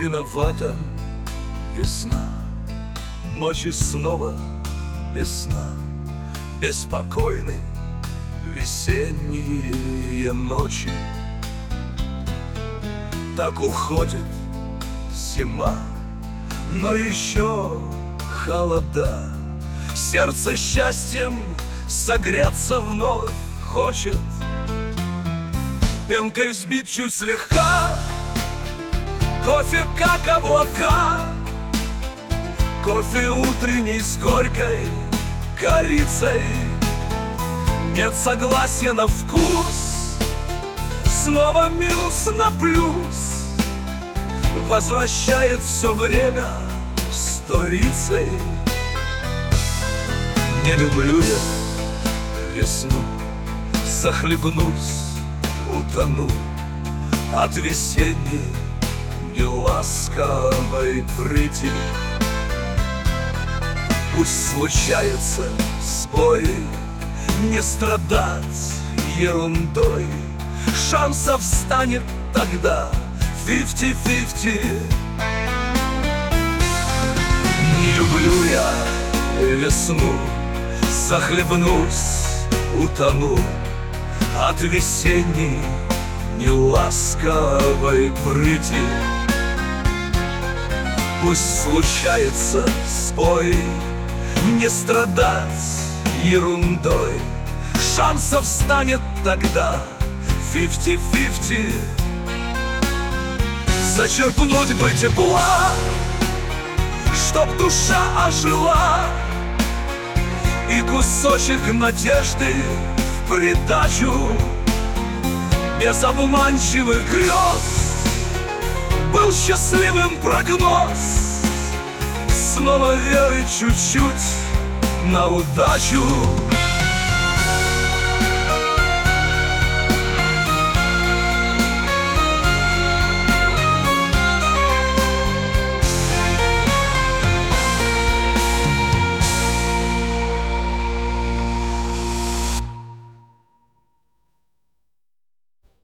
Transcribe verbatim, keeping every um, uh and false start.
виновата весна. Ночи снова весна, беспокойны весенние ночи. Так уходит зима, но еще холода. Сердце счастьем согреться вновь хочет. Пенкой взбит чуть слегка, кофе как облака. Кофе утренний с горькой корицей. Нет согласия на вкус, снова минус на плюс. Возвращает все время сторицей. Не люблю я весну, захлебнусь, утону от весенней неласковой прыти. Пусть случается сбой, не страдать ерундой. Шансов станет тогда фифти-фифти. Не люблю я весну, захлебнусь, утону от весенней неласковой прыти. Пусть случается сбой, не страдать ерундой. Шансов станет тогда фифти-фифти. Зачерпнуть бы тепла, чтоб душа ожила, и кусочек надежды в придачу. Без обманчивых грез был счастливым прогноз. Снова веры чуть-чуть на удачу.